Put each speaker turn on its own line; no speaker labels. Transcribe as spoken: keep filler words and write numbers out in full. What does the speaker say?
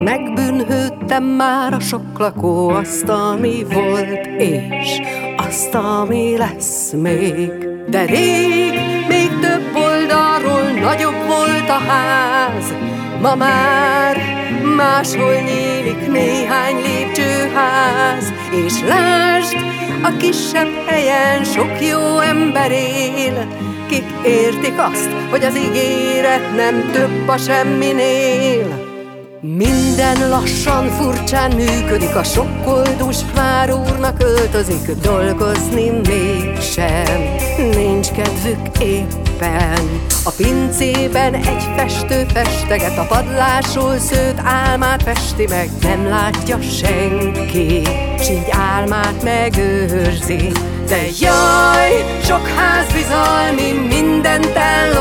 Megbűnhődtem már a sok lakó, azt, ami volt, és azt, ami lesz még. De rég, még több oldalról nagyobb volt a ház. Ma már máshol nyílik néhány lépcsőház. És lásd, a kisebb helyen sok jó ember él, kik értik azt, hogy az ígéret nem több a semminél. Minden lassan, furcsán működik, a sokkoldus már úrnak öltözik, dolgozni mégsem nincs kedvük éppen. A pincében egy festő festeget, a padlásról szőtt álmát festi meg, nem látja senki, s így álmát megőrzi. De jaj, sok ház bizalmi, mindent ellop,